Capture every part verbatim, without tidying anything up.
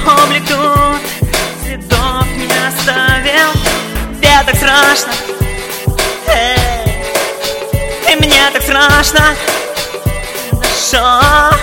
облик тут следов не оставил. Тебе так страшно, эй, и мне так страшно. Хорошо.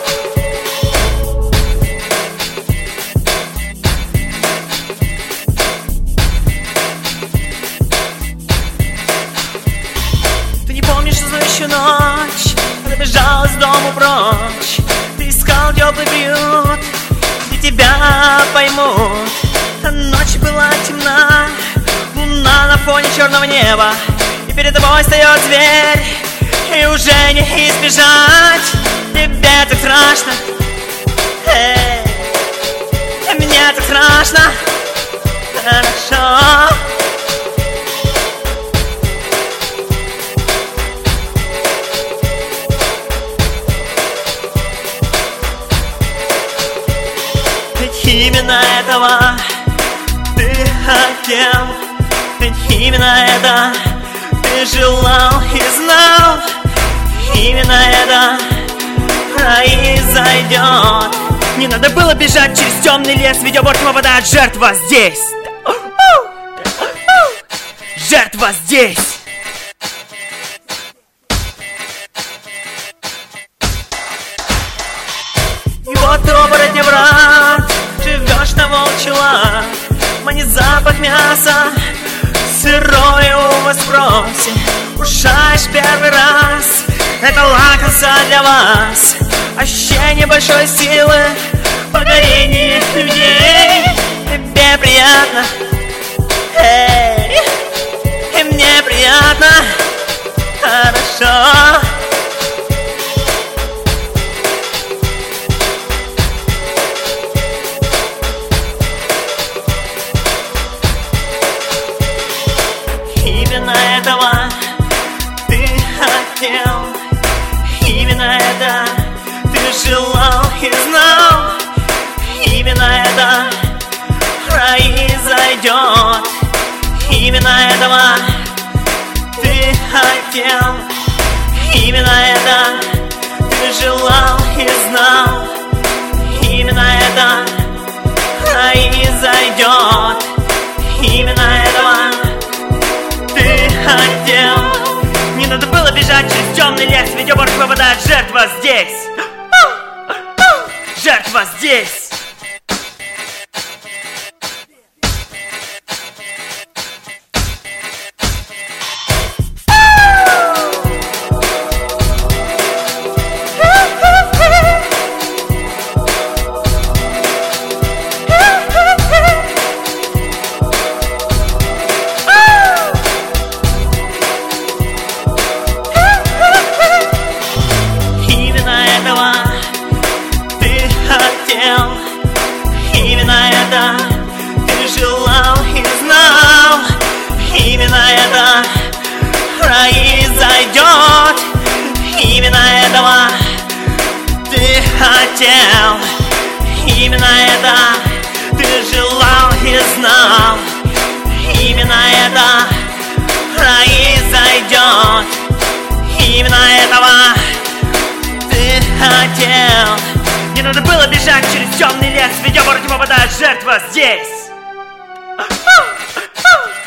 Ты не помнишь следующую ночь, когда бежал из дому прочь. Ты искал теплый приют, где тебя поймут. Ночь была темна, луна на фоне черного неба, и перед тобой встает зверь, и уже не избежать. Тебе так страшно, эй, мне так страшно. Хорошо. Ведь именно этого ты хотел, ведь именно это ты желал и знал. Именно это произойдет. Не надо было бежать через темный лес, ведь оборотнем попадает жертва здесь. Жертва здесь. И вот ты, оборотня брат, живешь на волчий лад. Манит запах мяса, сырое у вас спросе. Кушаешь первый раз, это лакомство для вас. Ощущение большой силы, покорение людей. Тебе приятно, эй, и мне приятно. Хорошо. Именно этого ты хотел, именно это ты желал и знал. Именно это произойдет. Именно этого ты хотел, именно это ты желал и знал. Именно это произойдет. Именно этого ты хотел. Не надо было бежать через темный лес, ведь оборотень попадает жертва здесь. Жертва здесь. Именно это ты желал и знал. Именно это произойдет. Именно этого ты хотел. Именно это ты желал и знал. Именно это произойдет. Именно этого ты хотел. Не надо было бежать через темный лес, ведь оборотень попадает жертва здесь.